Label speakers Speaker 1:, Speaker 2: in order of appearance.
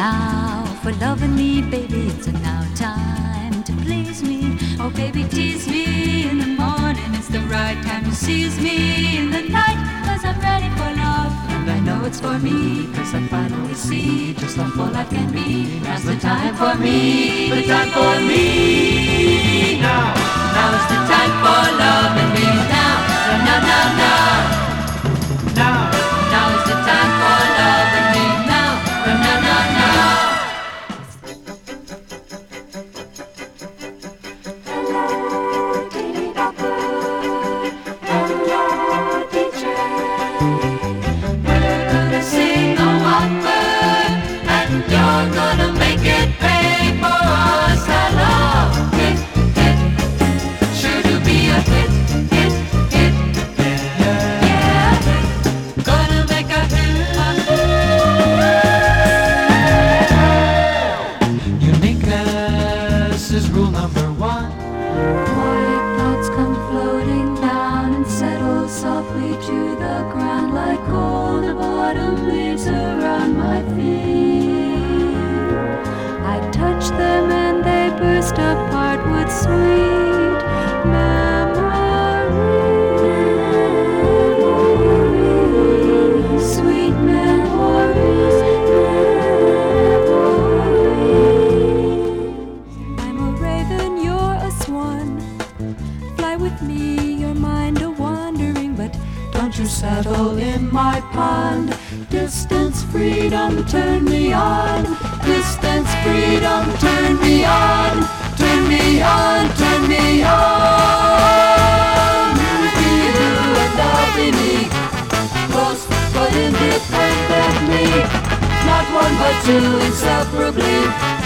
Speaker 1: now for loving me, baby. It's now time to please me. Oh, baby, tease me in the morning. It's the right time to seize me in the night, 'cause I'm ready for love. And I know it's for me, 'cause I finally see just how full life can be. Now's the time for me, the time for me. Now's the time for loving me. Now, now, now, now. Now's the time for loving me. Now, now, now, now. Sing a whopper, and you're gonna make it pay for us. Hello, hit, hit, sure to be a hit, hit, hit, yeah, gonna make a hit. Uniqueness is rule number one. White clouds come floating down and settle softly to the ground like gold autumn leaves around my feet. I touch them and they burst apart with sweet memories. Sweet memories, memories. I'm a raven, you're a swan. Fly with me, your mind a wandering, but don't you settle in my pond. Distance, freedom, turn me on. Distance, freedom, turn me on. Turn me on, turn me on. Be you and I'll be me. Close but independently. Not one but two inseparably.